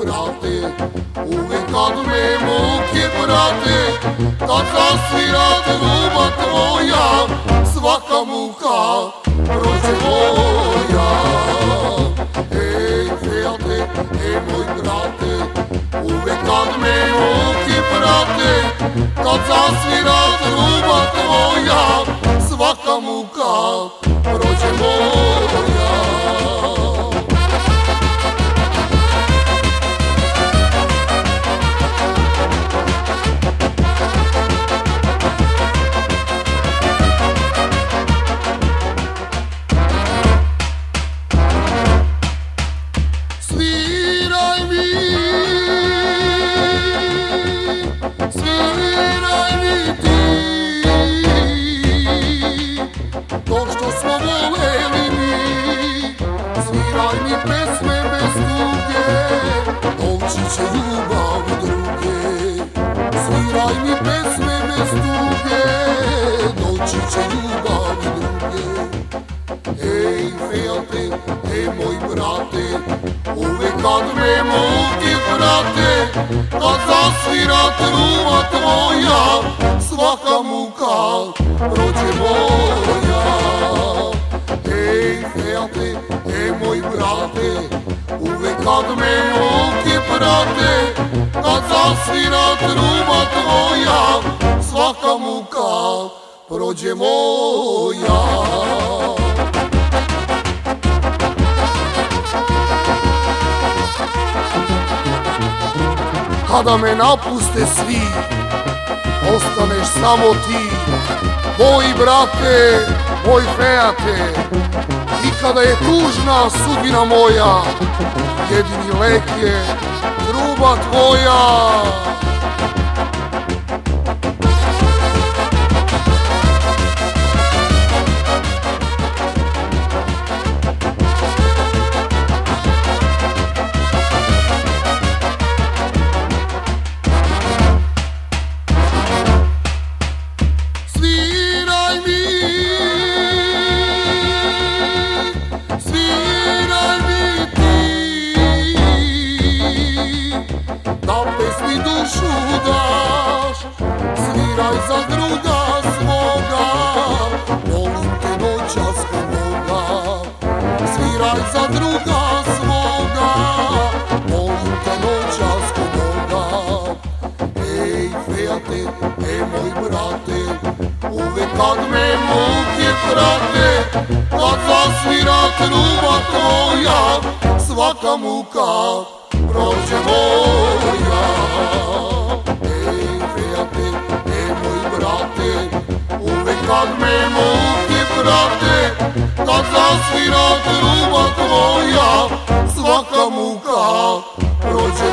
brate, uvek kad me muke prate, kad zasvira truba tvoja, svaka muka prođe moja. Ej, felte, ej, moj brate, uvek kad me muke prate, kad zasvira truba tvoja, svaka muka prođe moja. Sviraj mi pesme bez tuge, doći će ljubav druge. Sviraj mi pesme bez tuge, doći će ljubav druge. Ej, felte, ej, moj brate, uvek kad me muke prate, kad zasvira truba tvoja, svaka muka prođe moja. Ej, felte, ej, moj brate, uvek kad me muke prate, kad zasvira truba tvoja, svaka muka prođe moja. Kada me napuste svi, ostaneš samo ti, moj brate, moj feate. I kada je tužna sudbina moja, jedini lek je truba tvoja. Dušu daš, sviraj za druga svoga, volim te noćas ko Boga. Sviraj za druga svoga, volim te noćas ko Boga. Ej, feate, ej, moj brate, uvek kad me muke prate, kad zasvira truba tvoja, svaka muka prođe moja. Ej, feate, ej, moj brate, uvek kad me muke prate, kad zasvira truba tvoja, svaka muka prođe